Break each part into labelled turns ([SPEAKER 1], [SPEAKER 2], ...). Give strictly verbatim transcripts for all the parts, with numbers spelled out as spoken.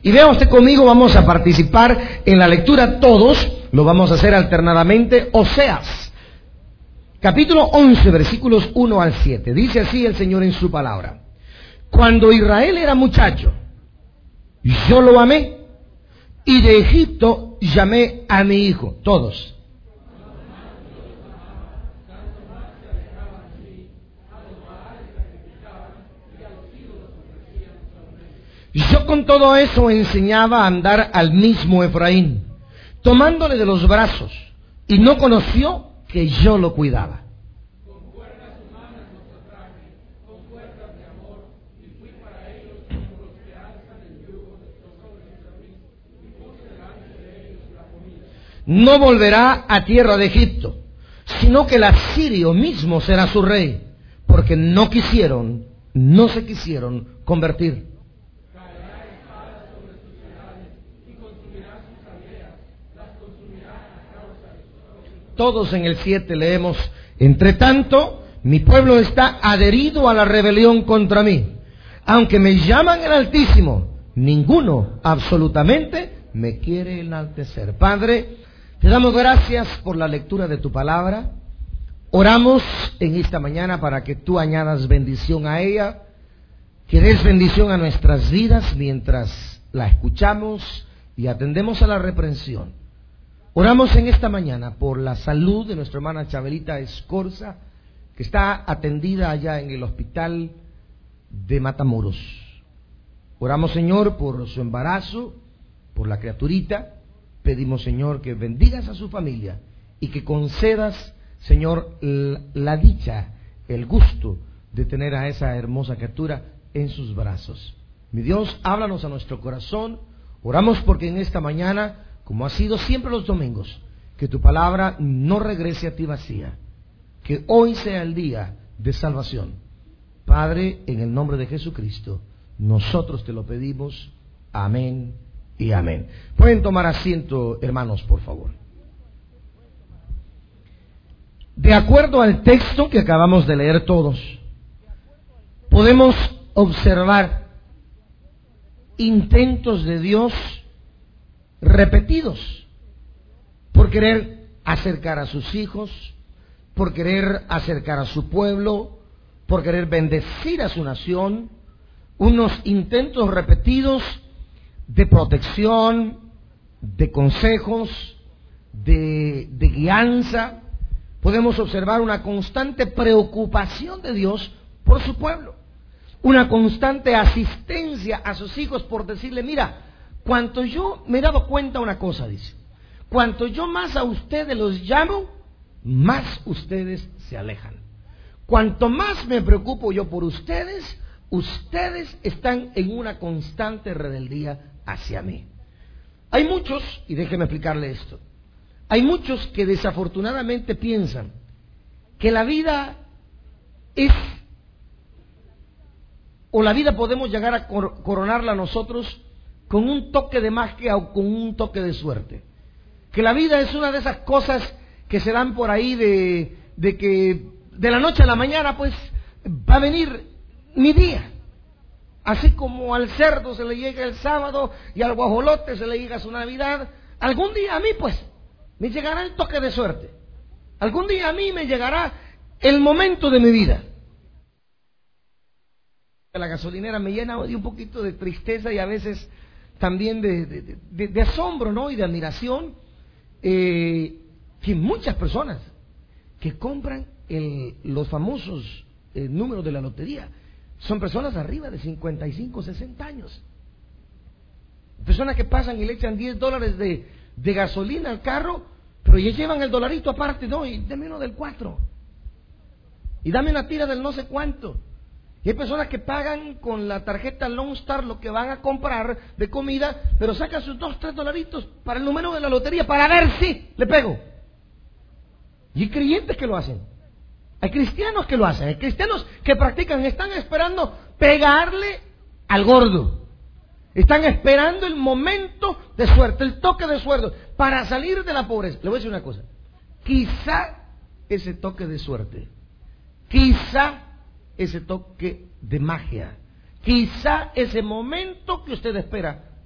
[SPEAKER 1] Y vea usted conmigo, vamos a participar en la lectura todos, lo vamos a hacer alternadamente. Oseas, capítulo once, versículos uno al siete. Dice así el Señor en su palabra: cuando Israel era muchacho, yo lo amé, y de Egipto llamé a mi hijo. Todos. Yo con todo eso enseñaba a andar al mismo Efraín, tomándole de los brazos, y no conoció que yo lo cuidaba. No volverá a tierra de Egipto, sino que el asirio mismo será su rey, porque no quisieron, no se quisieron convertir. Todos en el siete leemos: entre tanto, mi pueblo está adherido a la rebelión contra mí. Aunque me llaman el Altísimo, ninguno absolutamente me quiere enaltecer. Padre, te damos gracias por la lectura de tu palabra. Oramos en esta mañana para que tú añadas bendición a ella, que des bendición a nuestras vidas mientras la escuchamos y atendemos a la reprensión. Oramos en esta mañana por la salud de nuestra hermana Chabelita Escorza, que está atendida allá en el hospital de Matamoros. Oramos, Señor, por su embarazo, por la criaturita. Pedimos, Señor, que bendigas a su familia y que concedas, Señor, la dicha, el gusto de tener a esa hermosa criatura en sus brazos. Mi Dios, háblanos a nuestro corazón. Oramos porque en esta mañana, como ha sido siempre los domingos, que tu palabra no regrese a ti vacía, que hoy sea el día de salvación. Padre, en el nombre de Jesucristo, nosotros te lo pedimos. Amén y amén. Pueden tomar asiento, hermanos, por favor. De acuerdo al texto que acabamos de leer todos, podemos observar intentos de Dios repetidos por querer acercar a sus hijos, por querer acercar a su pueblo, por querer bendecir a su nación. Unos intentos repetidos de protección, de consejos, de, de guianza. Podemos observar una constante preocupación de Dios por su pueblo, una constante asistencia a sus hijos por decirle: mira, cuanto yo me he dado cuenta una cosa, dice, cuanto yo más a ustedes los llamo, más ustedes se alejan. Cuanto más me preocupo yo por ustedes, ustedes están en una constante rebeldía hacia mí. Hay muchos, y déjeme explicarle esto, hay muchos que desafortunadamente piensan que la vida es, o la vida podemos llegar a coronarla nosotros con un toque de magia o con un toque de suerte. Que la vida es una de esas cosas que se dan por ahí de, de que de la noche a la mañana pues va a venir mi día. Así como al cerdo se le llega el sábado y al guajolote se le llega su Navidad, algún día a mí pues me llegará el toque de suerte. Algún día a mí me llegará el momento de mi vida. La gasolinera me llena de un poquito de tristeza y a veces también de, de, de, de asombro, ¿no? Y de admiración, eh, que muchas personas que compran el, los famosos eh, números de la lotería son personas arriba de cincuenta y cinco, sesenta años. Personas que pasan y le echan diez dólares de, de gasolina al carro, pero ya llevan el dolarito aparte, no, y dame uno del cuatro. Y dame una tira del no sé cuánto. Y hay personas que pagan con la tarjeta Lone Star lo que van a comprar de comida, pero sacan sus dos, tres dolaritos para el número de la lotería para ver si le pego. Y hay creyentes que lo hacen. Hay cristianos que lo hacen. Hay cristianos que practican, están esperando pegarle al gordo. Están esperando el momento de suerte, el toque de suerte, para salir de la pobreza. Le voy a decir una cosa. Quizá ese toque de suerte, quizá ese toque de magia, quizá ese momento que usted espera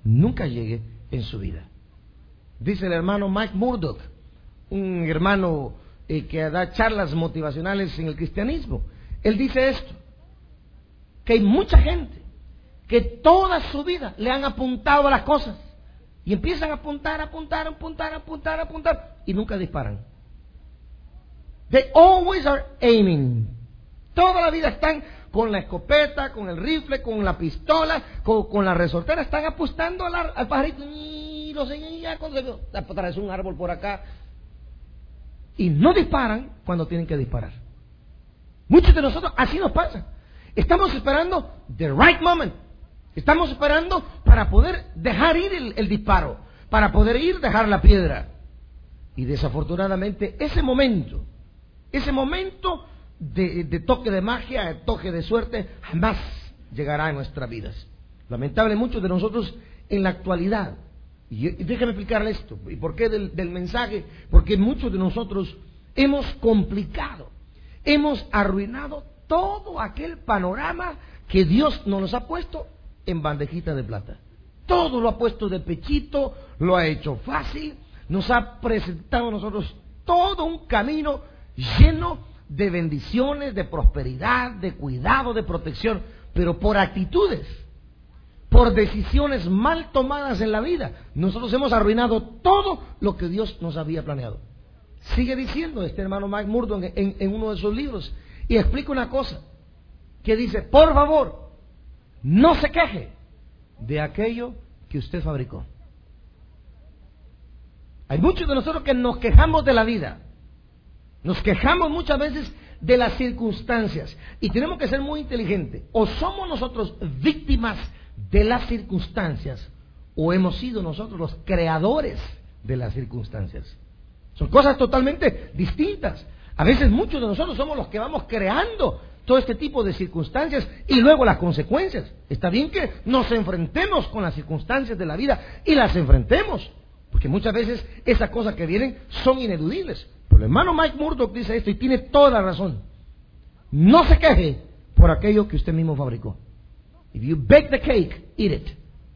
[SPEAKER 1] nunca llegue en su vida. Dice el hermano Mike Murdock, un hermano eh, que da charlas motivacionales en el cristianismo. Él dice esto, que hay mucha gente que toda su vida le han apuntado a las cosas y empiezan a apuntar, apuntar, apuntar, apuntar, apuntar y nunca disparan. They always are aiming. Toda la vida están con la escopeta, con el rifle, con la pistola, con, con la resortera, están apostando al, al pajarito. Y lo sé, ya cuando se un árbol por acá. Y no disparan cuando tienen que disparar. Muchos de nosotros así nos pasa. Estamos esperando the right moment. Estamos esperando para poder dejar ir el, el disparo, para poder ir dejar la piedra. Y desafortunadamente ese momento, ese momento de, de toque de magia, de toque de suerte, jamás llegará a nuestras vidas. Lamentable, muchos de nosotros en la actualidad, y, y déjame explicarle esto, y por qué del, del mensaje, porque muchos de nosotros hemos complicado, hemos arruinado todo aquel panorama que Dios nos ha puesto en bandejita de plata. Todo lo ha puesto de pechito, lo ha hecho fácil, nos ha presentado a nosotros todo un camino lleno de bendiciones, de prosperidad, de cuidado, de protección, pero por actitudes, por decisiones mal tomadas en la vida, nosotros hemos arruinado todo lo que Dios nos había planeado. Sigue diciendo este hermano Mike Murdock en, en, en uno de sus libros, y explica una cosa, que dice, por favor, no se queje de aquello que usted fabricó. Hay muchos de nosotros que nos quejamos de la vida, nos quejamos muchas veces de las circunstancias, y tenemos que ser muy inteligentes. O somos nosotros víctimas de las circunstancias, o hemos sido nosotros los creadores de las circunstancias. Son cosas totalmente distintas. A veces muchos de nosotros somos los que vamos creando todo este tipo de circunstancias y luego las consecuencias. Está bien que nos enfrentemos con las circunstancias de la vida y las enfrentemos, porque muchas veces esas cosas que vienen son ineludibles. Pero el hermano Mike Murdock dice esto y tiene toda la razón. No se queje por aquello que usted mismo fabricó. If you bake the cake, eat it.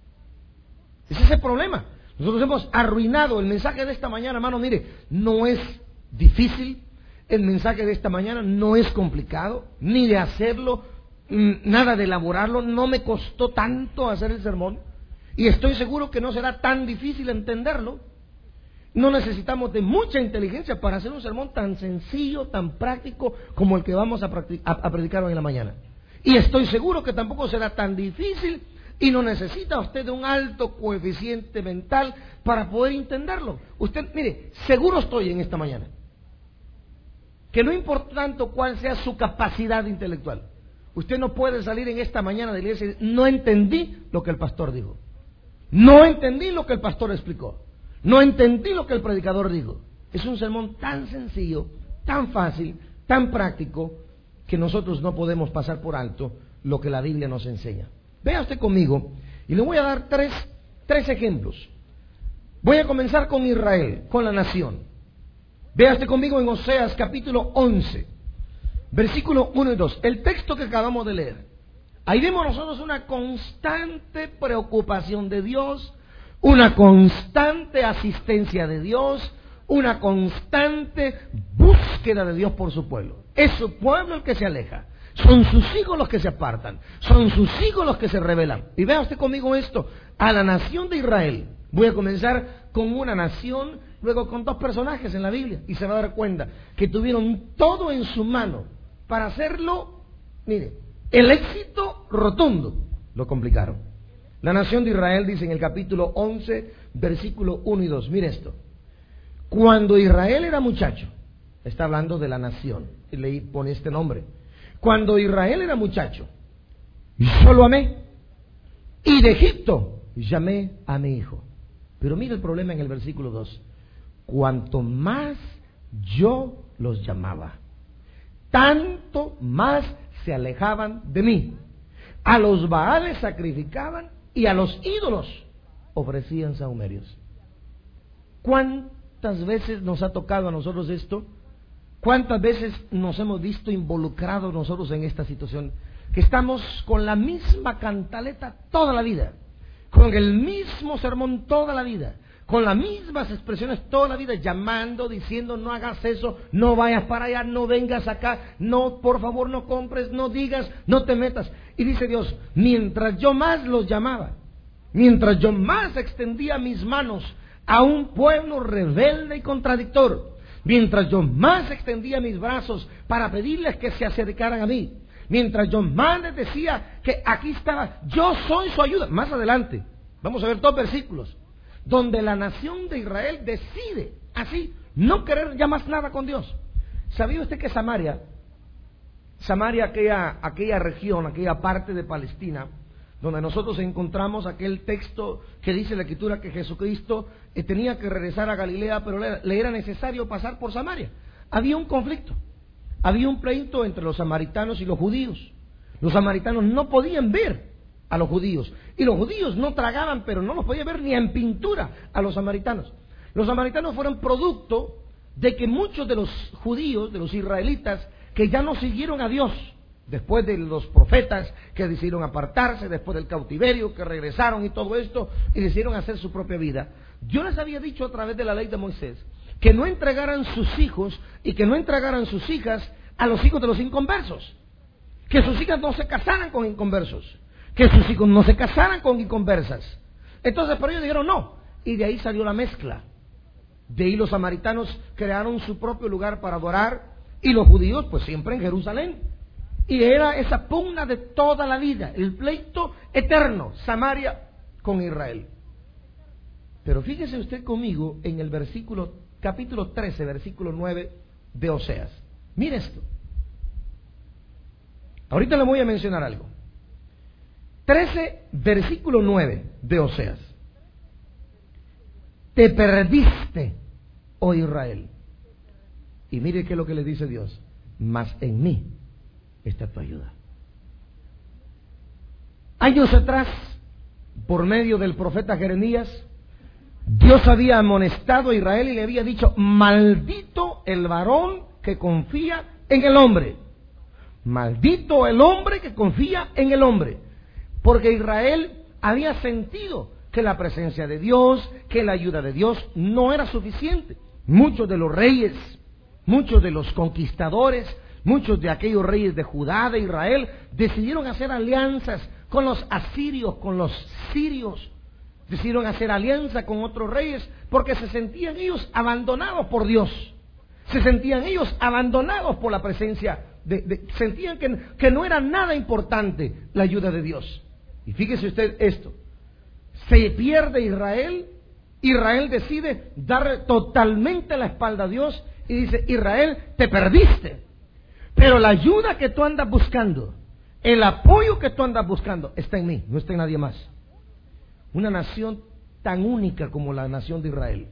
[SPEAKER 1] Ese es el problema. Nosotros hemos arruinado el mensaje de esta mañana, hermano. Mire, no es difícil. El mensaje de esta mañana no es complicado, ni de hacerlo, nada de elaborarlo. No me costó tanto hacer el sermón. Y estoy seguro que no será tan difícil entenderlo. No necesitamos de mucha inteligencia para hacer un sermón tan sencillo, tan práctico como el que vamos a, a, a predicar hoy en la mañana. Y estoy seguro que tampoco será tan difícil y no necesita usted de un alto coeficiente mental para poder entenderlo. Usted, mire, seguro estoy en esta mañana que no importa tanto cuál sea su capacidad intelectual. Usted no puede salir en esta mañana de la iglesia y decir, no entendí lo que el pastor dijo. No entendí lo que el pastor explicó. No entendí lo que el predicador dijo. Es un sermón tan sencillo, tan fácil, tan práctico, que nosotros no podemos pasar por alto lo que la Biblia nos enseña. Vea usted conmigo, y le voy a dar tres, tres ejemplos. Voy a comenzar con Israel, con la nación. Vea usted conmigo en Oseas capítulo once, versículo uno y dos, el texto que acabamos de leer. Ahí vemos nosotros una constante preocupación de Dios, una constante asistencia de Dios, una constante búsqueda de Dios por su pueblo. Es su pueblo el que se aleja, son sus hijos los que se apartan, son sus hijos los que se rebelan. Y vea usted conmigo esto, a la nación de Israel. Voy a comenzar con una nación, luego con dos personajes en la Biblia, y se va a dar cuenta que tuvieron todo en su mano para hacerlo. Mire, el éxito rotundo lo complicaron. La nación de Israel dice en el capítulo once, versículo uno y dos, mire esto. Cuando Israel era muchacho, está hablando de la nación, y le pone este nombre. Cuando Israel era muchacho, yo lo amé, y de Egipto llamé a mi hijo. Pero mire el problema en el versículo dos. Cuanto más yo los llamaba, tanto más se alejaban de mí. A los Baales sacrificaban y a los ídolos ofrecían sahumerios. ¿Cuántas veces nos ha tocado a nosotros esto? ¿Cuántas veces nos hemos visto involucrados nosotros en esta situación? Que estamos con la misma cantaleta toda la vida. con el mismo sermón toda la vida, con las mismas expresiones toda la vida, llamando, diciendo, no hagas eso, no vayas para allá, no vengas acá, no, por favor, no compres, no digas, no te metas. Y dice Dios, mientras yo más los llamaba, mientras yo más extendía mis manos a un pueblo rebelde y contradictor, mientras yo más extendía mis brazos para pedirles que se acercaran a mí, mientras yo más les decía que aquí estaba, yo soy su ayuda. Más adelante, vamos a ver dos versículos, donde la nación de Israel decide, así, no querer ya más nada con Dios. ¿Sabía usted que Samaria, Samaria, aquella, aquella región, aquella parte de Palestina, donde nosotros encontramos aquel texto que dice la Escritura que Jesucristo eh, tenía que regresar a Galilea, pero le, le era necesario pasar por Samaria? Había un conflicto, había un pleito entre los samaritanos y los judíos. Los samaritanos no podían ver a los judíos, y los judíos no tragaban, pero no los podían ver ni en pintura a los samaritanos. Los samaritanos fueron producto de que muchos de los judíos, de los israelitas, que ya no siguieron a Dios, después de los profetas que decidieron apartarse, después del cautiverio, que regresaron y todo esto, y decidieron hacer su propia vida. Yo les había dicho a través de la ley de Moisés que no entregaran sus hijos y que no entregaran sus hijas a los hijos de los inconversos, que sus hijas no se casaran con inconversos, que sus hijos no se casaran con inconversas. Entonces, pero ellos dijeron no, y de ahí salió la mezcla. De ahí los samaritanos crearon su propio lugar para adorar, y los judíos pues siempre en Jerusalén. Y era esa pugna de toda la vida, el pleito eterno, Samaria con Israel. Pero fíjese usted conmigo en el versículo, capítulo trece, versículo nueve de Oseas. Mire esto. Ahorita le voy a mencionar algo. trece, versículo nueve de Oseas. Te perdiste, oh Israel. Y mire qué es lo que le dice Dios. Mas en mí está tu ayuda. Años atrás, por medio del profeta Jeremías, Dios había amonestado a Israel y le había dicho: maldito el varón que confía en el hombre. Maldito el hombre que confía en el hombre. Porque Israel había sentido que la presencia de Dios, que la ayuda de Dios no era suficiente. Muchos de los reyes, muchos de los conquistadores, muchos de aquellos reyes de Judá, de Israel, decidieron hacer alianzas con los asirios, con los sirios. Decidieron hacer alianza con otros reyes porque se sentían ellos abandonados por Dios. Se sentían ellos abandonados por la presencia de, de sentían que, que no era nada importante la ayuda de Dios. Y fíjese usted esto. Se pierde Israel. Israel decide dar totalmente la espalda a Dios y dice: Israel, te perdiste. Pero la ayuda que tú andas buscando, el apoyo que tú andas buscando, está en mí, no está en nadie más. Una nación tan única como la nación de Israel.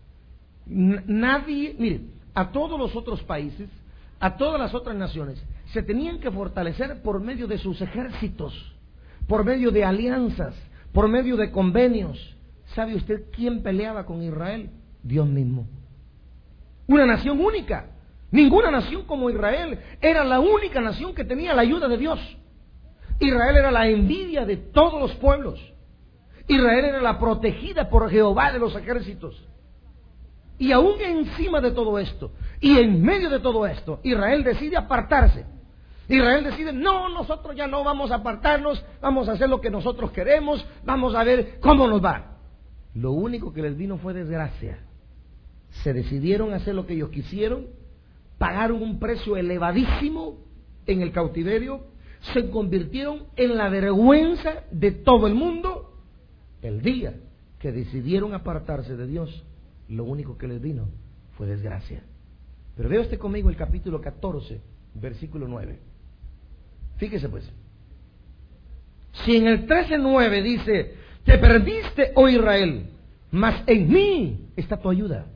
[SPEAKER 1] Nadie, mire, a todos los otros países, a todas las otras naciones, se tenían que fortalecer por medio de sus ejércitos, por medio de alianzas, por medio de convenios. ¿Sabe usted quién peleaba con Israel? Dios mismo. Una nación única. Ninguna nación como Israel. Era la única nación que tenía la ayuda de Dios. Israel era la envidia de todos los pueblos. Israel era la protegida por Jehová de los ejércitos. Y aún encima de todo esto, y en medio de todo esto, Israel decide apartarse. Israel decide: no, nosotros ya no vamos a apartarnos, vamos a hacer lo que nosotros queremos, vamos a ver cómo nos va. Lo único que les vino fue desgracia. Se decidieron a hacer lo que ellos quisieron, pagaron un precio elevadísimo en el cautiverio, se convirtieron en la vergüenza de todo el mundo. El día que decidieron apartarse de Dios, lo único que les vino fue desgracia. Pero vea usted conmigo el capítulo catorce, versículo nueve. Fíjese pues. Si en el trece nueve dice: te perdiste, oh Israel, mas en mí está tu ayuda.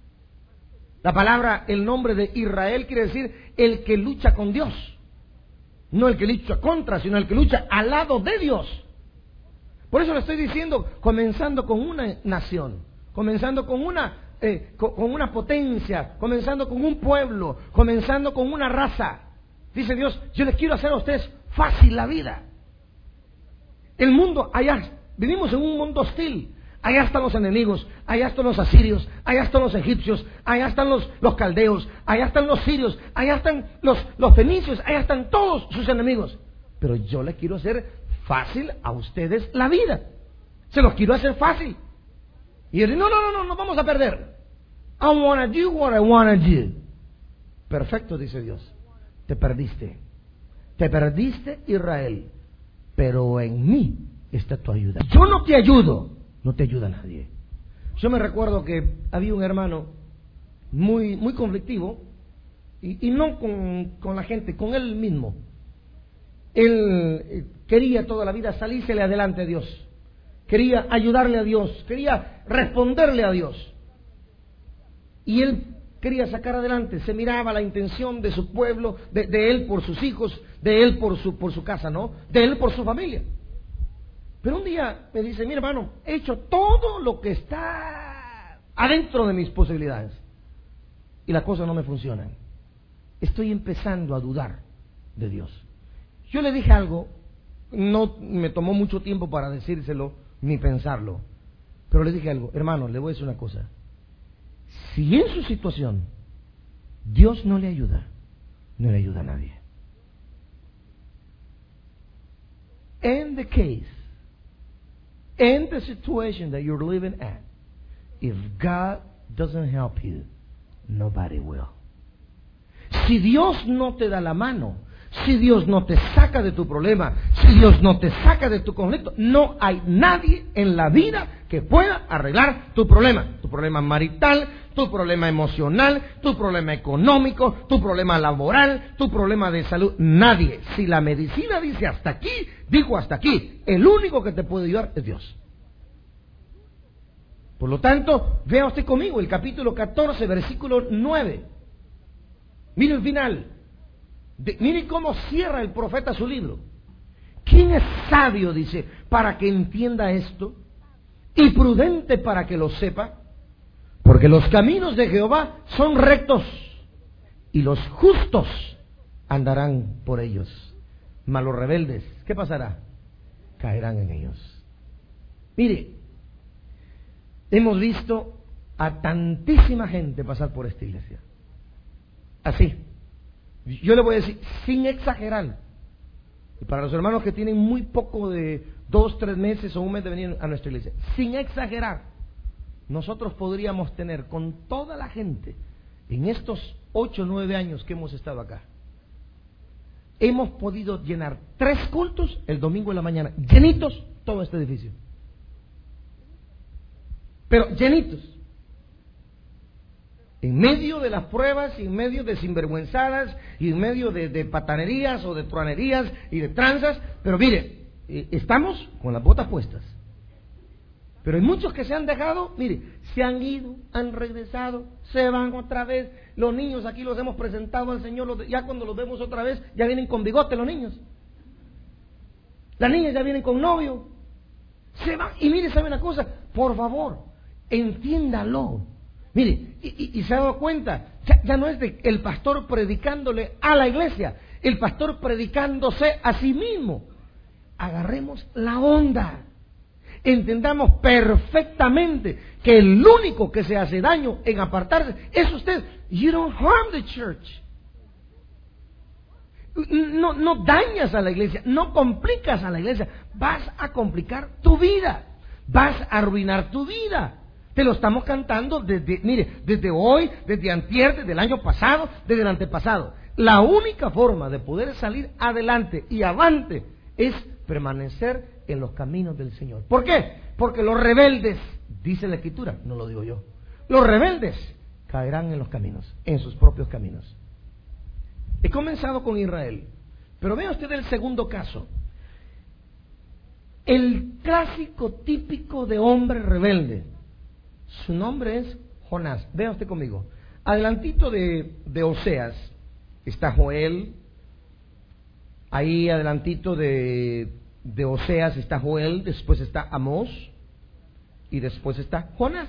[SPEAKER 1] La palabra, el nombre de Israel quiere decir el que lucha con Dios. No el que lucha contra, sino el que lucha al lado de Dios. Por eso le estoy diciendo, comenzando con una nación, comenzando con una, eh, con, con una potencia, comenzando con un pueblo, comenzando con una raza. Dice Dios: yo les quiero hacer a ustedes fácil la vida. El mundo allá vivimos en un mundo hostil. Allá están los enemigos, allá están los asirios, allá están los egipcios, allá están los, los caldeos, allá están los sirios, allá están los, los fenicios, allá están todos sus enemigos. Pero yo les quiero hacer fácil a ustedes la vida. Se los quiero hacer fácil. Y él dice, no, no, no, no, no vamos a perder. I wanna do what I wanna do. Perfecto, dice Dios. Te perdiste. Te perdiste, Israel. Pero en mí está tu ayuda. Yo no te ayudo. No te ayuda nadie. Yo me recuerdo que había un hermano muy, muy conflictivo. Y, y no con, con la gente, con él mismo. Él quería toda la vida salírsele adelante a Dios. Quería ayudarle a Dios. Quería responderle a Dios. Y él quería sacar adelante. Se miraba la intención de su pueblo, de, de él por sus hijos, de él por su, por su casa, ¿no? De él por su familia. Pero un día me dice, mi hermano, he hecho todo lo que está adentro de mis posibilidades. Y las cosas no me funcionan. Estoy empezando a dudar de Dios. Yo le dije algo, no me tomó mucho tiempo para decírselo ni pensarlo. Pero le dije algo, hermano, le voy a decir una cosa. Si en su situación Dios no le ayuda, no le ayuda a nadie. In the case, in the situation that you're living at, if God doesn't help you, nobody will. Si Dios no te da la mano, si Dios no te saca de tu problema, si Dios no te saca de tu conflicto, no hay nadie en la vida que pueda arreglar tu problema. Tu problema marital, tu problema emocional, tu problema económico, tu problema laboral, tu problema de salud. Nadie. Si la medicina dice hasta aquí, digo hasta aquí. El único que te puede ayudar es Dios. Por lo tanto, vea usted conmigo el capítulo catorce, versículo nueve. Mire el final. De, mire cómo cierra el profeta su libro. ¿Quién es sabio, dice, para que entienda esto? Y prudente para que lo sepa. Porque los caminos de Jehová son rectos, y los justos andarán por ellos. Mas los rebeldes, ¿qué pasará? Caerán en ellos. Mire, hemos visto a tantísima gente pasar por esta iglesia. Así. Yo le voy a decir, sin exagerar, y para los hermanos que tienen muy poco de dos, tres meses o un mes de venir a nuestra iglesia, sin exagerar, nosotros podríamos tener con toda la gente en estos ocho o nueve años que hemos estado acá, hemos podido llenar tres cultos el domingo en la mañana, llenitos todo este edificio, pero llenitos. En medio de las pruebas, y en medio de sinvergüenzadas, y en medio de, de patanerías o de truanerías y de tranzas, pero mire, estamos con las botas puestas. Pero hay muchos que se han dejado, mire, se han ido, han regresado, se van otra vez. Los niños aquí los hemos presentado al Señor, los, ya cuando los vemos otra vez, ya vienen con bigote los niños. Las niñas ya vienen con novio. Se van, y mire, ¿sabe una cosa? Por favor, entiéndalo. Mire, y, y, y se ha dado cuenta, ya, ya no es de el pastor predicándole a la iglesia, el pastor predicándose a sí mismo. Agarremos la onda. Entendamos perfectamente que el único que se hace daño en apartarse es usted. You don't harm the church. No, no dañas a la iglesia, no complicas a la iglesia. Vas a complicar tu vida, vas a arruinar tu vida. Te lo estamos cantando desde, mire, desde hoy, desde antier, desde el año pasado, desde el antepasado. La única forma de poder salir adelante y avante es permanecer en los caminos del Señor. ¿Por qué? Porque los rebeldes, dice la Escritura, no lo digo yo, los rebeldes caerán en los caminos, en sus propios caminos. He comenzado con Israel, pero vea usted el segundo caso. El clásico típico de hombre rebelde. Su nombre es Jonás. Vea usted conmigo. Adelantito de, de Oseas está Joel. Ahí adelantito de, de Oseas está Joel. Después está Amós. Y después está Jonás.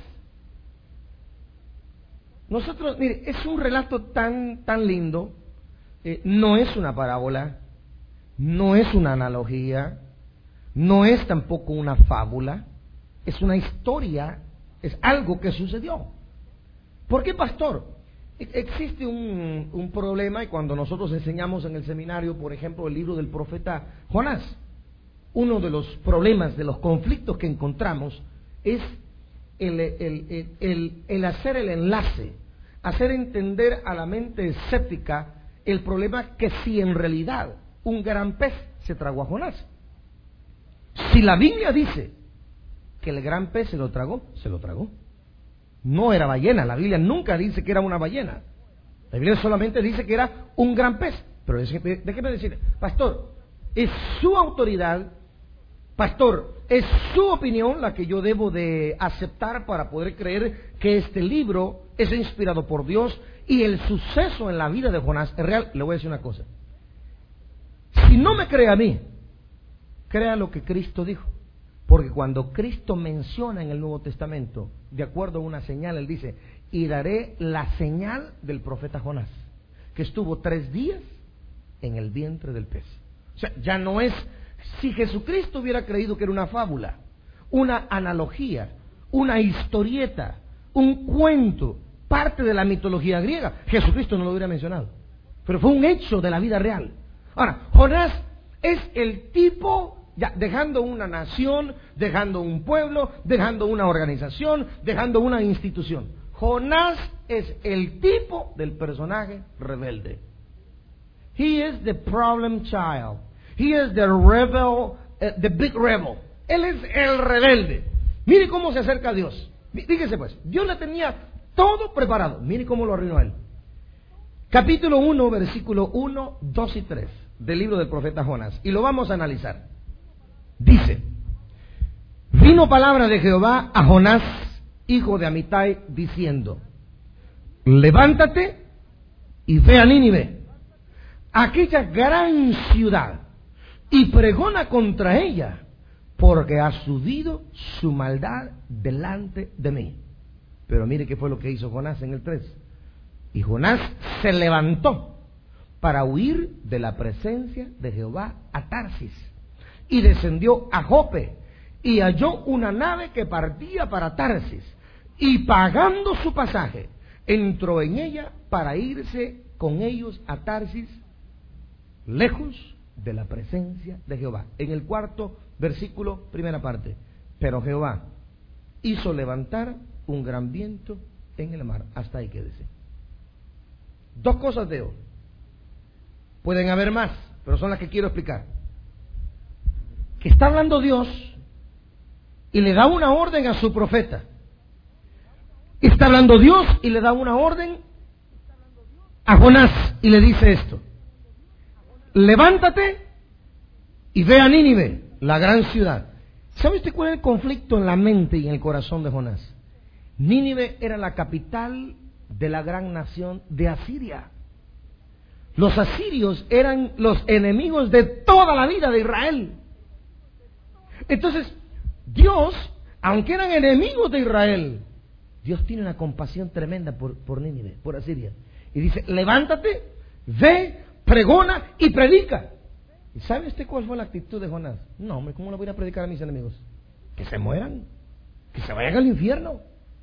[SPEAKER 1] Nosotros, mire, es un relato tan, tan lindo. Eh, no es una parábola. No es una analogía. no es tampoco una fábula, es una historia, es algo que sucedió. ¿Por qué, pastor? Existe un, un problema, y cuando nosotros enseñamos en el seminario, por ejemplo, el libro del profeta Jonás, uno de los problemas, de los conflictos que encontramos es el, el, el, el, el hacer el enlace, hacer entender a la mente escéptica el problema que si en realidad un gran pez se tragó a Jonás. Si la Biblia dice que el gran pez se lo tragó, se lo tragó. No era ballena, la Biblia nunca dice que era una ballena. La Biblia solamente dice que era un gran pez. Pero déjeme decir, pastor, es su autoridad, pastor, es su opinión la que yo debo de aceptar para poder creer que este libro es inspirado por Dios y el suceso en la vida de Jonás es real. Le voy a decir una cosa. Si no me cree a mí, crea lo que Cristo dijo. Porque cuando Cristo menciona en el Nuevo Testamento, de acuerdo a una señal, Él dice, y daré la señal del profeta Jonás, que estuvo tres días en el vientre del pez. O sea, ya no es, si Jesucristo hubiera creído que era una fábula, una analogía, una historieta, un cuento, parte de la mitología griega, Jesucristo no lo hubiera mencionado. Pero fue un hecho de la vida real. Ahora, Jonás es el tipo... Ya, dejando una nación, dejando un pueblo, dejando una organización, dejando una institución. Jonás es el tipo del personaje rebelde. He is the problem child. He is the rebel, uh, the big rebel. Él es el rebelde. Mire cómo se acerca a Dios. Fíjese pues, Dios le tenía todo preparado. Mire cómo lo arruinó él. Capítulo uno, versículo uno, dos y tres del libro del profeta Jonás. Y lo vamos a analizar. Dice, vino palabra de Jehová a Jonás, hijo de Amitai, diciendo, levántate y ve a Nínive, aquella gran ciudad, y pregona contra ella, porque ha subido su maldad delante de mí. Pero mire qué fue lo que hizo Jonás en el tres. Y Jonás se levantó para huir de la presencia de Jehová a Tarsis. Y descendió a Jope, y halló una nave que partía para Tarsis, y pagando su pasaje, entró en ella para irse con ellos a Tarsis, lejos de la presencia de Jehová. En el cuarto versículo, primera parte, pero Jehová hizo levantar un gran viento en el mar. Hasta ahí quédese. Dos cosas veo. Pueden haber más, pero son las que quiero explicar. Que está hablando Dios y le da una orden a su profeta. Está hablando Dios y le da una orden a Jonás y le dice esto: levántate y ve a Nínive, la gran ciudad. ¿Sabe usted cuál es el conflicto en la mente y en el corazón de Jonás? Nínive era la capital de la gran nación de Asiria. Los asirios eran los enemigos de toda la vida de Israel. Entonces, Dios, aunque eran enemigos de Israel, Dios tiene una compasión tremenda por, por Nínive, por Asiria. Y dice, levántate, ve, pregona y predica. ¿Y sabe usted cuál fue la actitud de Jonás? No, hombre, ¿cómo le voy a predicar a mis enemigos? Que se mueran, que se vayan al infierno.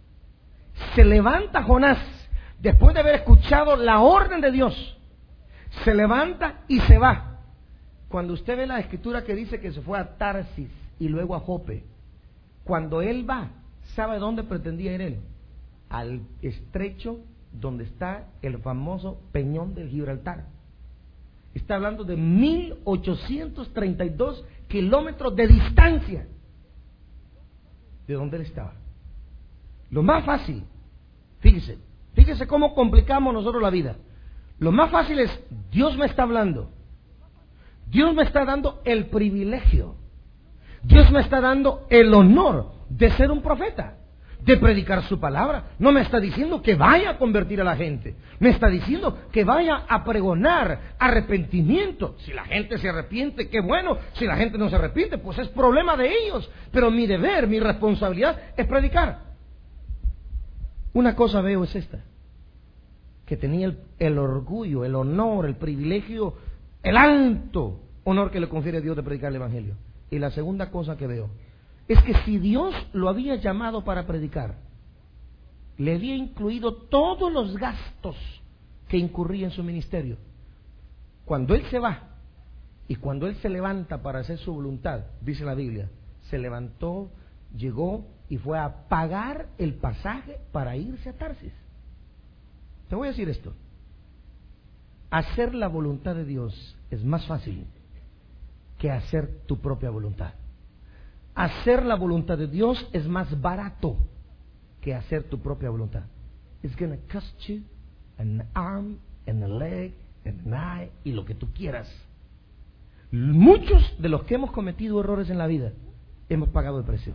[SPEAKER 1] Se levanta Jonás, después de haber escuchado la orden de Dios, se levanta y se va. Cuando usted ve la escritura que dice que se fue a Tarsis y luego a Jope, cuando él va, ¿sabe dónde pretendía ir él? Al estrecho donde está el famoso Peñón del Gibraltar. Está hablando de mil ochocientos treinta y dos kilómetros de distancia de donde él estaba. Lo más fácil, fíjese, fíjese cómo complicamos nosotros la vida. Lo más fácil es, Dios me está hablando. Dios me está dando el privilegio. Dios me está dando el honor de ser un profeta, de predicar su palabra. No me está diciendo que vaya a convertir a la gente. Me está diciendo que vaya a pregonar arrepentimiento. Si la gente se arrepiente, qué bueno. Si la gente no se arrepiente, pues es problema de ellos. Pero mi deber, mi responsabilidad es predicar. Una cosa veo es esta: que tenía el, el orgullo, el honor, el privilegio, el alto honor que le confiere Dios de predicar el Evangelio. Y la segunda cosa que veo es que si Dios lo había llamado para predicar, le había incluido todos los gastos que incurría en su ministerio. Cuando Él se va y cuando Él se levanta para hacer su voluntad, dice la Biblia, se levantó, llegó y fue a pagar el pasaje para irse a Tarsis. Te voy a decir esto: hacer la voluntad de Dios es más fácil que hacer tu propia voluntad. Hacer la voluntad de Dios es más barato que hacer tu propia voluntad. It's going to cost you an arm and a leg and an eye y lo que tú quieras. Muchos de los que hemos cometido errores en la vida hemos pagado el precio.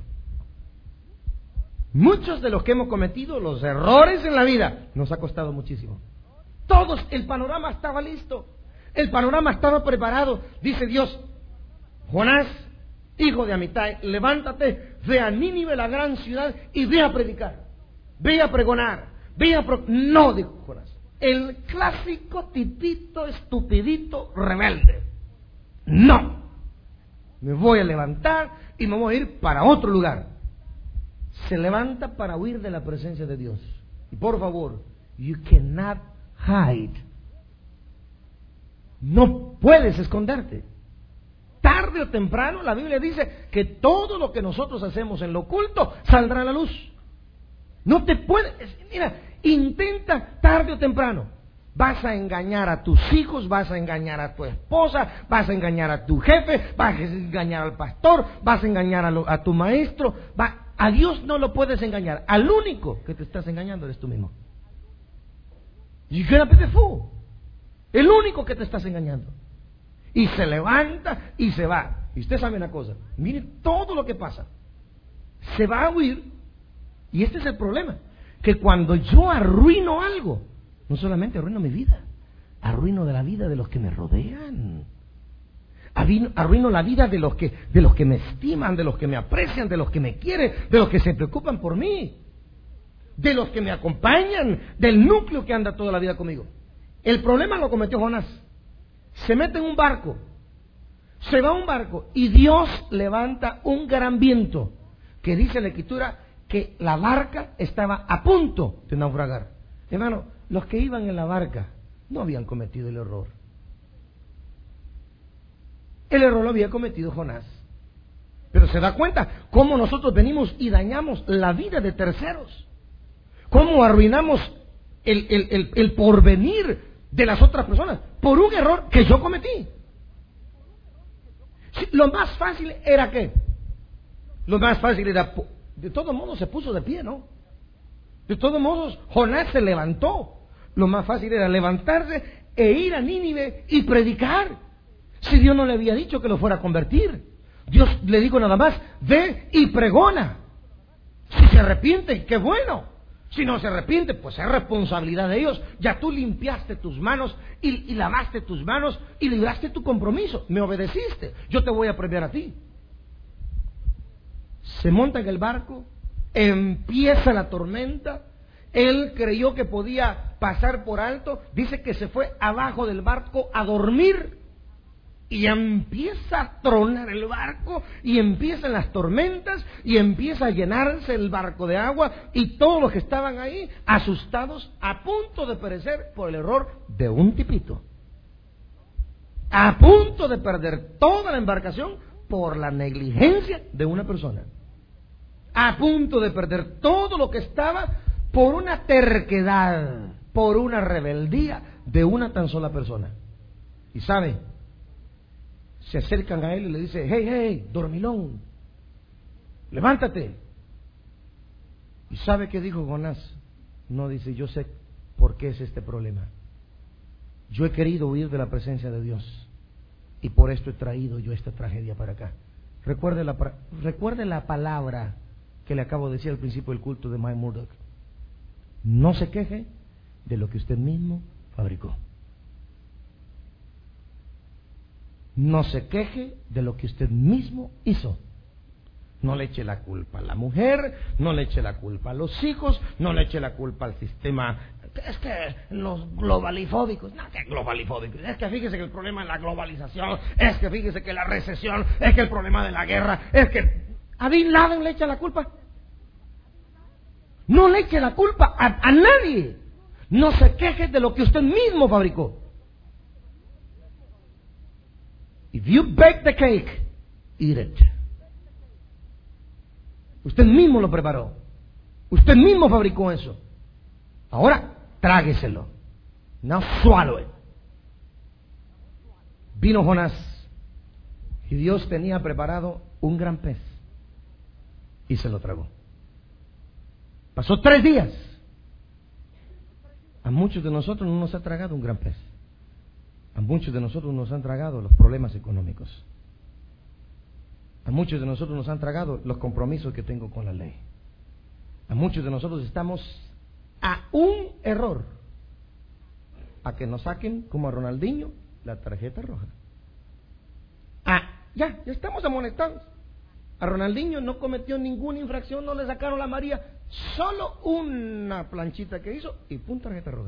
[SPEAKER 1] Muchos de los que hemos cometido los errores en la vida nos ha costado muchísimo. Todos, el panorama estaba listo, el panorama estaba preparado. Dice Dios: Jonás, hijo de Amitai, levántate, ve a Nínive, la gran ciudad, y ve a predicar, ve a pregonar, ve a pro... No, dijo Jonás, el clásico tipito estupidito rebelde. No, me voy a levantar y me voy a ir para otro lugar. Se levanta para huir de la presencia de Dios. Y por favor, you cannot hide. No puedes esconderte. Tarde o temprano, la Biblia dice que todo lo que nosotros hacemos en lo oculto saldrá a la luz. No te puedes, mira, intenta tarde o temprano. Vas a engañar a tus hijos, vas a engañar a tu esposa, vas a engañar a tu jefe, vas a engañar al pastor, vas a engañar a, lo, a tu maestro. Va, a Dios no lo puedes engañar. Al único que te estás engañando eres tú mismo. You're gonna be the fool. El único que te estás engañando. Y se levanta y se va. Y usted sabe una cosa, mire todo lo que pasa. Se va a huir. Y este es el problema, que cuando yo arruino algo, no solamente arruino mi vida, arruino de la vida de los que me rodean. Arruino, arruino la vida de los que de los que me estiman, de los que me aprecian, de los que me quieren, de los que se preocupan por mí, de los que me acompañan, del núcleo que anda toda la vida conmigo. El problema lo cometió Jonás. Se mete en un barco, se va a un barco y Dios levanta un gran viento que dice la Escritura que la barca estaba a punto de naufragar. Hermano, los que iban en la barca no habían cometido el error. El error lo había cometido Jonás. Pero se da cuenta cómo nosotros venimos y dañamos la vida de terceros, cómo arruinamos el, el, el, el porvenir de las otras personas por un error que yo cometí. Sí, lo más fácil era ¿qué? Lo más fácil era, de todos modos se puso de pie, ¿no? De todos modos Jonás se levantó. Lo más fácil era levantarse e ir a Nínive y predicar. Si Dios no le había dicho que lo fuera a convertir, Dios le dijo nada más: ve y pregona. Si se arrepiente, qué bueno. Si no se arrepiente, pues es responsabilidad de ellos. Ya tú limpiaste tus manos y, y lavaste tus manos y libraste tu compromiso. Me obedeciste. Yo te voy a premiar a ti. Se monta en el barco, empieza la tormenta. Él creyó que podía pasar por alto. Dice que se fue abajo del barco a dormir. Y empieza a tronar el barco, y empiezan las tormentas, y empieza a llenarse el barco de agua, y todos los que estaban ahí, asustados, a punto de perecer por el error de un tipito. A punto de perder toda la embarcación por la negligencia de una persona. A punto de perder todo lo que estaba por una terquedad, por una rebeldía de una tan sola persona. Y sabe, se acercan a él y le dicen: hey, hey, dormilón, levántate. ¿Y sabe qué dijo Jonás? No, dice: yo sé por qué es este problema. Yo he querido huir de la presencia de Dios y por esto he traído yo esta tragedia para acá. Recuerde la, recuerde la palabra que le acabo de decir al principio del culto de Mike Murdock. No se queje de lo que usted mismo fabricó. No se queje de lo que usted mismo hizo. No le eche la culpa a la mujer, no le eche la culpa a los hijos, no le eche la culpa al sistema es que los globalifóbicos, no, que globalifóbicos, es que fíjese que el problema es la globalización, es que fíjese que la recesión, es que el problema de la guerra, es que a Bin Laden le echa la culpa. No le eche la culpa a, a nadie. No se queje de lo que usted mismo fabricó. If you bake the cake, eat it. Usted mismo lo preparó. Usted mismo fabricó eso. Ahora, trágueselo. Now swallow it. Vino Jonás y Dios tenía preparado un gran pez y se lo tragó. Pasó tres días. A muchos de nosotros no nos ha tragado un gran pez. A muchos de nosotros nos han tragado los problemas económicos. A muchos de nosotros nos han tragado los compromisos que tengo con la ley. A muchos de nosotros estamos a un error a que nos saquen, como a Ronaldinho, la tarjeta roja. Ah, ya, ya estamos amonestados. A Ronaldinho no cometió ninguna infracción, no le sacaron la amarilla, solo una planchita que hizo y pum, tarjeta roja.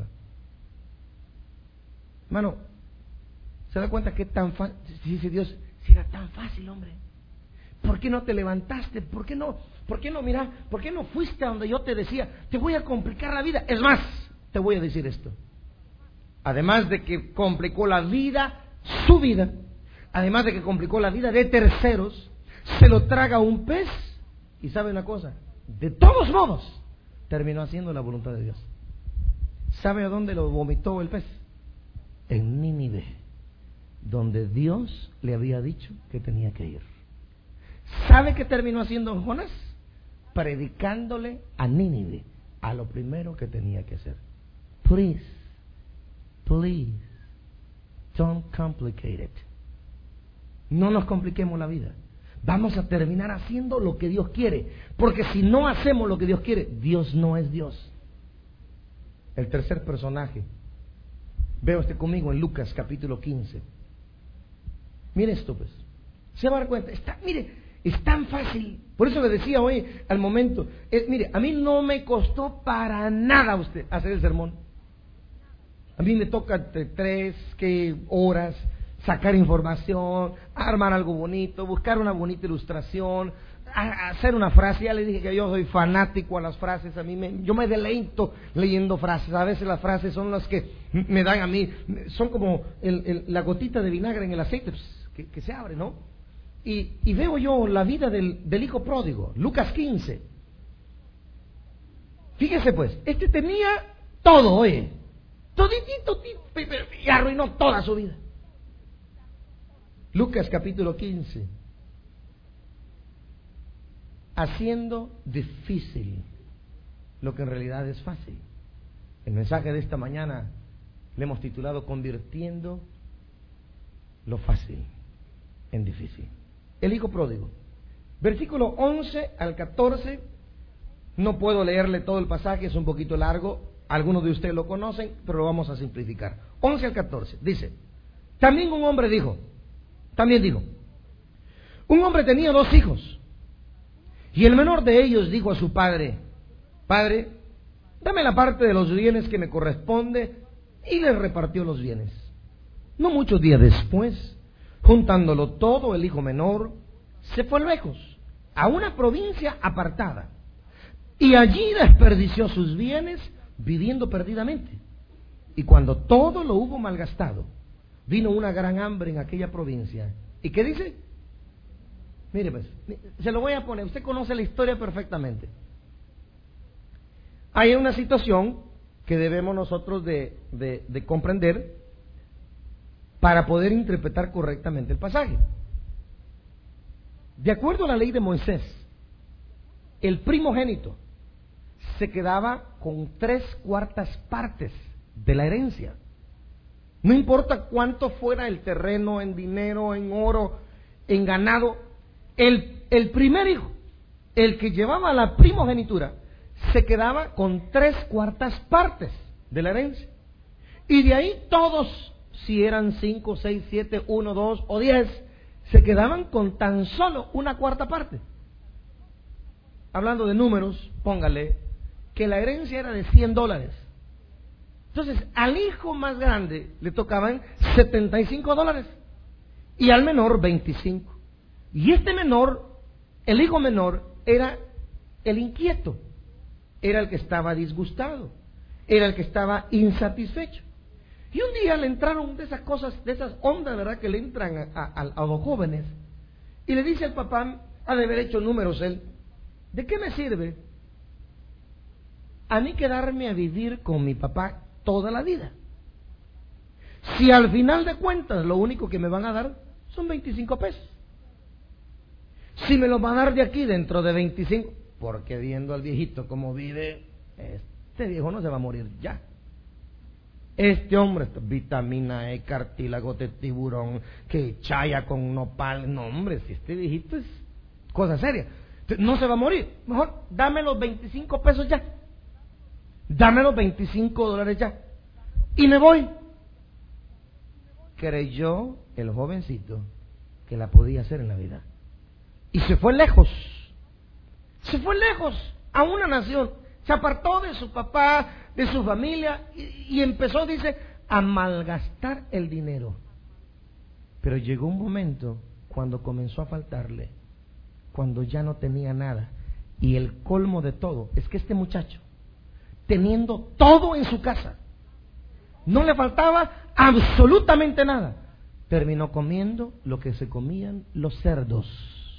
[SPEAKER 1] Hermano, ¿se da cuenta que tan fácil? Dice Dios, si era tan fácil, hombre. ¿Por qué no te levantaste? ¿Por qué no? ¿Por qué no, mira? ¿Por qué no fuiste a donde yo te decía, te voy a complicar la vida? Es más, te voy a decir esto. Además de que complicó la vida, su vida, además de que complicó la vida de terceros, se lo traga un pez y sabe una cosa, de todos modos, terminó haciendo la voluntad de Dios. ¿Sabe a dónde lo vomitó el pez? En Nínive, donde Dios le había dicho que tenía que ir. ¿Sabe qué terminó haciendo Jonás? Predicándole a Nínive a lo primero que tenía que hacer. Please, please, don't complicate it. No nos compliquemos la vida. Vamos a terminar haciendo lo que Dios quiere. Porque si no hacemos lo que Dios quiere, Dios no es Dios. El tercer personaje. Vea usted conmigo en Lucas capítulo quince. Mire esto pues. Se va a dar cuenta. Está, mire. Es tan fácil. Por eso le decía hoy al momento, es, mire, a mí no me costó para nada usted hacer el sermón. A mí me toca entre tres que horas sacar información, armar algo bonito, buscar una bonita ilustración, a, hacer una frase. Ya le dije que yo soy fanático a las frases. A mí me, yo me deleito leyendo frases. A veces las frases son las que me dan a mí, son como el, el, la gotita de vinagre en el aceite pues, que, que se abre, ¿no? Y, y veo yo la vida del, del hijo pródigo, Lucas quince. Fíjese pues, este tenía todo, oye, toditito, y arruinó toda su vida. Lucas capítulo quince. Haciendo difícil lo que en realidad es fácil. El mensaje de esta mañana le hemos titulado Convirtiendo lo fácil en difícil. El hijo pródigo. Versículo once al catorce. No puedo leerle todo el pasaje, es un poquito largo. Algunos de ustedes lo conocen, pero lo vamos a simplificar. once al catorce. Dice, también un hombre dijo, también dijo, un hombre tenía dos hijos. Y el menor de ellos dijo a su padre, Padre, dame la parte de los bienes que me corresponde. Y le repartió los bienes. No muchos días después, juntándolo todo, el hijo menor se fue lejos, a una provincia apartada, y allí desperdició sus bienes viviendo perdidamente. Y cuando todo lo hubo malgastado, vino una gran hambre en aquella provincia. ¿Y qué dice? Mire pues, se lo voy a poner, usted conoce la historia perfectamente. Hay una situación que debemos nosotros de, de, de comprender para poder interpretar correctamente el pasaje. De acuerdo a la ley de Moisés, el primogénito se quedaba con tres cuartas partes de la herencia. No importa cuánto fuera el terreno, en dinero, en oro, en ganado, el, el primer hijo, el que llevaba la primogenitura, se quedaba con tres cuartas partes de la herencia. Y de ahí todos, si eran cinco, seis, siete, uno, dos o diez, se quedaban con tan solo una cuarta parte. Hablando de números, póngale que la herencia era de cien dólares. Entonces, al hijo más grande le tocaban setenta y cinco dólares y al menor veinticinco. Y este menor, el hijo menor, era el inquieto, era el que estaba disgustado, era el que estaba insatisfecho. Y un día le entraron de esas cosas, de esas ondas, ¿verdad?, que le entran a, a, a los jóvenes. Y le dice al papá, ha de haber hecho números él, ¿de qué me sirve a mí quedarme a vivir con mi papá toda la vida? Si al final de cuentas lo único que me van a dar son veinticinco pesos. Si me los van a dar de aquí dentro de veinticinco, porque viendo al viejito como vive, este viejo no se va a morir ya. Este hombre, vitamina E, cartílago de tiburón, que chaya con nopal. No, hombre, si este viejito es cosa seria, no se va a morir. Mejor dame los veinticinco pesos ya. Dame los veinticinco dólares ya. Y me voy. Creyó el jovencito que la podía hacer en la vida. Y se fue lejos. Se fue lejos a una nación. Se apartó de su papá, de su familia, y, y empezó, dice, a malgastar el dinero. Pero llegó un momento cuando comenzó a faltarle, cuando ya no tenía nada. Y el colmo de todo es que este muchacho, teniendo todo en su casa, no le faltaba absolutamente nada, terminó comiendo lo que se comían los cerdos.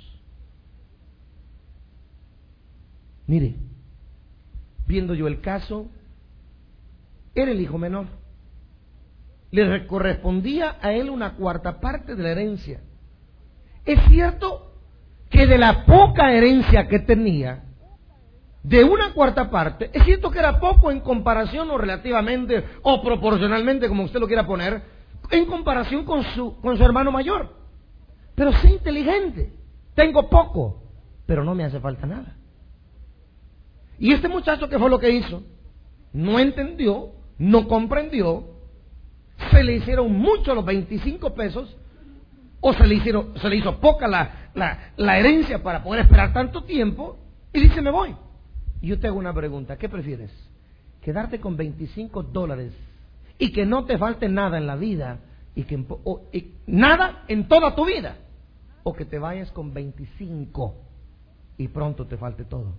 [SPEAKER 1] Mire, viendo yo el caso, era el hijo menor. Le correspondía a él una cuarta parte de la herencia. Es cierto que de la poca herencia que tenía, de una cuarta parte, es cierto que era poco en comparación o relativamente o proporcionalmente, como usted lo quiera poner, en comparación con su, con su hermano mayor. Pero sé inteligente, tengo poco, pero no me hace falta nada. Y este muchacho, ¿qué fue lo que hizo? No entendió, no comprendió, se le hicieron mucho los veinticinco pesos, o se le, hicieron, se le hizo poca la, la, la herencia para poder esperar tanto tiempo, y dice, me voy. Y yo te hago una pregunta, ¿qué prefieres? ¿Quedarte con veinticinco dólares y que no te falte nada en la vida, y que o, y nada en toda tu vida, o que te vayas con veinticinco y pronto te falte todo?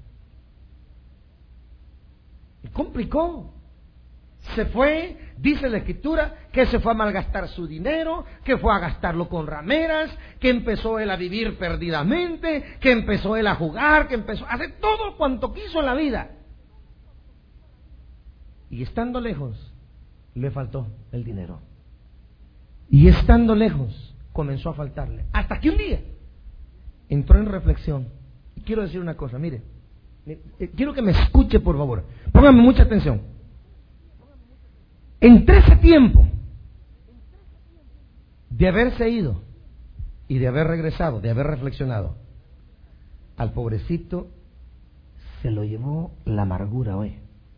[SPEAKER 1] Y complicó. Se fue, dice la escritura, que se fue a malgastar su dinero, que fue a gastarlo con rameras, que empezó él a vivir perdidamente, que empezó él a jugar, que empezó a hacer todo cuanto quiso en la vida. Y estando lejos, le faltó el dinero. Y estando lejos, comenzó a faltarle. Hasta que un día entró en reflexión. Y quiero decir una cosa, mire, quiero que me escuche, por favor. Póngame mucha atención. Entre ese tiempo de haberse ido y de haber regresado, de haber reflexionado, al pobrecito se lo llevó la amargura hoy.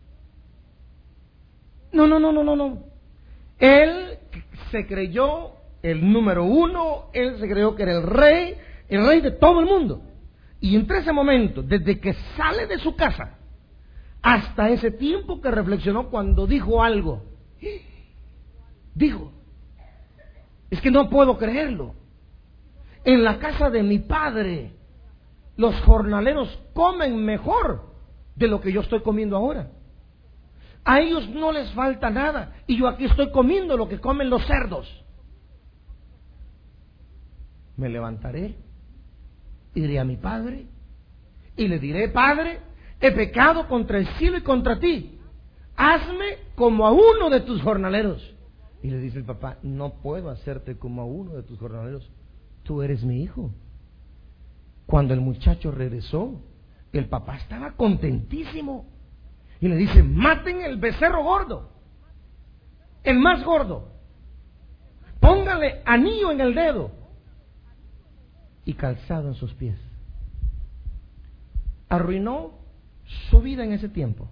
[SPEAKER 1] No, no, no, no, no, no. Él se creyó el número uno, él se creyó que era el rey, el rey de todo el mundo. Y entre ese momento, desde que sale de su casa, hasta ese tiempo que reflexionó cuando dijo algo, dijo, es que no puedo creerlo. En la casa de mi padre, los jornaleros comen mejor de lo que yo estoy comiendo ahora. A ellos no les falta nada, y yo aquí estoy comiendo lo que comen los cerdos. Me levantaré, iré a mi padre y le diré, Padre, he pecado contra el cielo y contra ti. Hazme como a uno de tus jornaleros. Y le dice el papá, no puedo hacerte como a uno de tus jornaleros, tú eres mi hijo. Cuando el muchacho regresó, el papá estaba contentísimo y le dice, maten el becerro gordo, el más gordo, póngale anillo en el dedo y calzado en sus pies. Arruinó su vida en ese tiempo.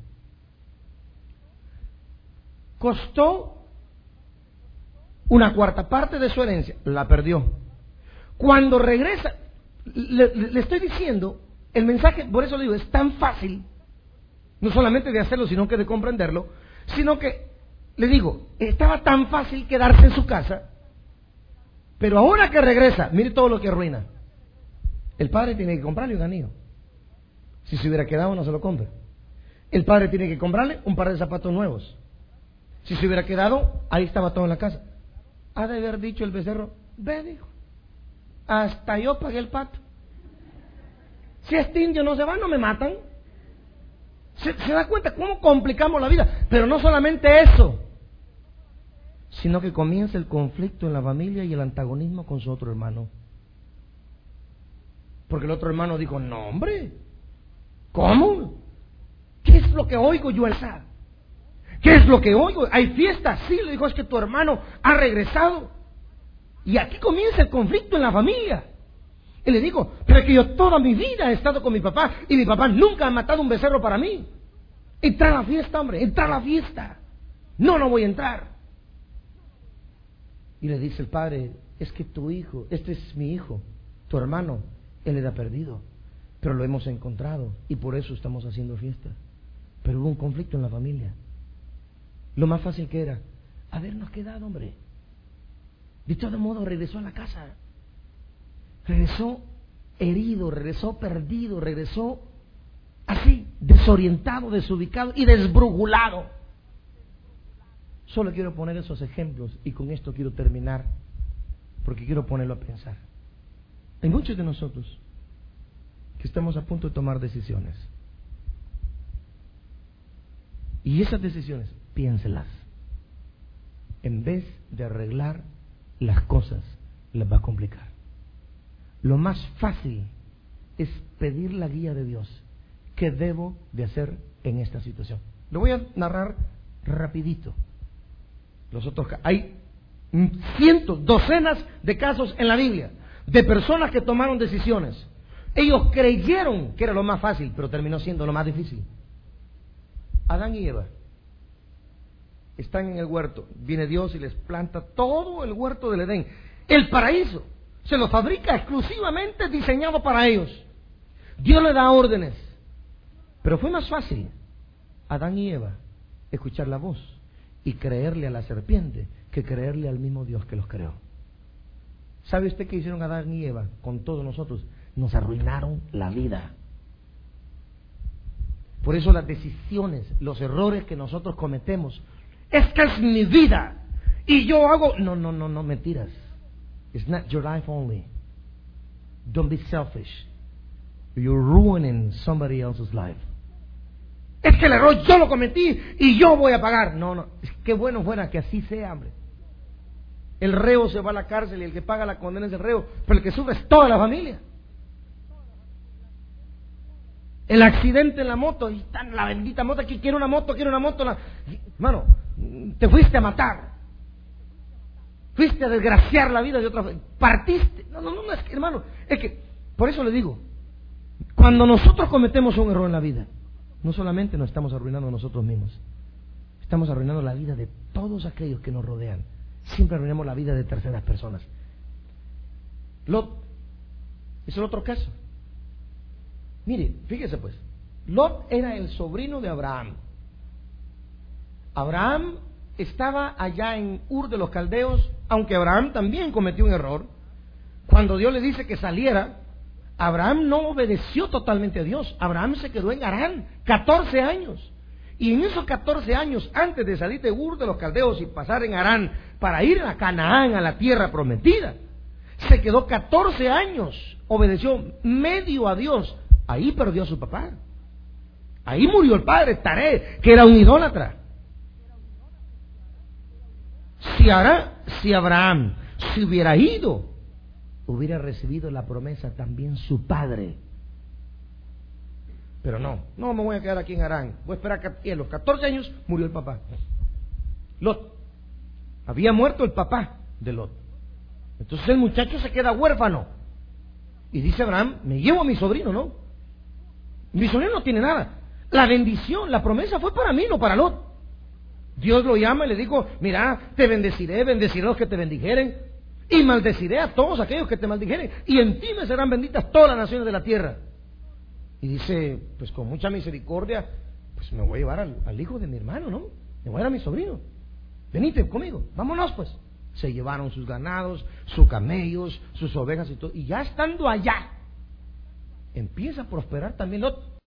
[SPEAKER 1] Costó una cuarta parte de su herencia, la perdió. Cuando regresa, le, le estoy diciendo, el mensaje, por eso le digo, es tan fácil, no solamente de hacerlo, sino que de comprenderlo, sino que le digo, estaba tan fácil quedarse en su casa, pero ahora que regresa, mire todo lo que arruina. El padre tiene que comprarle un anillo. Si se hubiera quedado, no se lo compra. El padre tiene que comprarle un par de zapatos nuevos. Si se hubiera quedado, ahí estaba todo en la casa. Ha de haber dicho el becerro, ve, dijo, hasta yo pagué el pato. Si este indio no se va, no me matan. ¿Se, se da cuenta cómo complicamos la vida? Pero no solamente eso, sino que comienza el conflicto en la familia y el antagonismo con su otro hermano. Porque el otro hermano dijo, no hombre, ¿cómo? ¿Qué es lo que oigo yo, Elsa? ¿Qué es lo que oigo? ¿Hay fiesta? Sí, le dijo, es que tu hermano ha regresado. Y aquí comienza el conflicto en la familia. Y le digo, pero es que yo toda mi vida he estado con mi papá y mi papá nunca ha matado un becerro para mí. Entra a la fiesta, hombre, entra a la fiesta. No, no voy a entrar. Y le dice el padre, es que tu hijo, este es mi hijo, tu hermano, él era perdido, pero lo hemos encontrado y por eso estamos haciendo fiesta. Pero hubo un conflicto en la familia. Lo más fácil que era habernos quedado, hombre. De todo modo regresó a la casa. Regresó herido, regresó perdido, regresó así, desorientado, desubicado y desbrujulado. Solo quiero poner esos ejemplos y con esto quiero terminar, porque quiero ponerlo a pensar. Hay muchos de nosotros que estamos a punto de tomar decisiones. Y esas decisiones, piénselas. En vez de arreglar las cosas, las va a complicar. Lo más fácil es pedir la guía de Dios. ¿Qué debo de hacer en esta situación? Lo voy a narrar rapidito. Los otros, hay cientos, docenas de casos en la Biblia de personas que tomaron decisiones. Ellos creyeron que era lo más fácil, pero terminó siendo lo más difícil. Adán y Eva están en el huerto. Viene Dios y les planta todo el huerto del Edén. El paraíso se lo fabrica exclusivamente diseñado para ellos. Dios le da órdenes. Pero fue más fácil Adán y Eva escuchar la voz y creerle a la serpiente que creerle al mismo Dios que los creó. ¿Sabe usted qué hicieron Adán y Eva con todos nosotros? Nos arruinaron la vida. Por eso las decisiones, los errores que nosotros cometemos, es que es mi vida y yo hago... No, no, no, no, mentiras. It's not your life only. Don't be selfish. You're ruining somebody else's life. Es que el error yo lo cometí y yo voy a pagar. No, no, qué bueno fuera que así sea, hombre. El reo se va a la cárcel y el que paga la condena es el reo, pero el que sufre es toda la familia. El accidente en la moto, y está la bendita moto, aquí quiero una moto, quiero una moto. La... Hermano, te fuiste a matar. Fuiste a desgraciar la vida de otra. Partiste. No, no, no, no, es que, hermano, es que, por eso le digo, cuando nosotros cometemos un error en la vida, no solamente nos estamos arruinando a nosotros mismos, estamos arruinando la vida de todos aquellos que nos rodean. Siempre arruinamos la vida de terceras personas. Lot es el otro caso. Mire, fíjese pues, Lot era el sobrino de Abraham. Abraham estaba allá en Ur de los Caldeos, aunque Abraham también cometió un error. Cuando Dios le dice que saliera, Abraham no obedeció totalmente a Dios. Abraham se quedó en Harán catorce años. Y en esos catorce años, antes de salir de Ur de los Caldeos y pasar en Harán para ir a Canaán, a la tierra prometida, se quedó catorce años, obedeció medio a Dios. Ahí perdió a su papá. Ahí murió el padre, Taré, que era un idólatra. Si, Ara, si Abraham se hubiera ido, hubiera recibido la promesa también su padre. Pero no, no me voy a quedar aquí en Harán. Voy a esperar que a los catorce años murió el papá. Lot. Había muerto el papá de Lot. Entonces el muchacho se queda huérfano. Y dice Abraham, me llevo a mi sobrino, ¿no? Mi sobrino no tiene nada. La bendición, la promesa fue para mí, no para Lot. Dios lo llama y le dijo, mira, te bendeciré, bendeciré a los que te bendijeren, y maldeciré a todos aquellos que te maldijeren, y en ti me serán benditas todas las naciones de la tierra. Y dice, pues con mucha misericordia, pues me voy a llevar al, al hijo de mi hermano, ¿no? Me voy a dar a mi sobrino. venite conmigo, vámonos pues. Se llevaron sus ganados, sus camellos, sus ovejas y todo. Y ya estando allá, empieza a prosperar también Lot.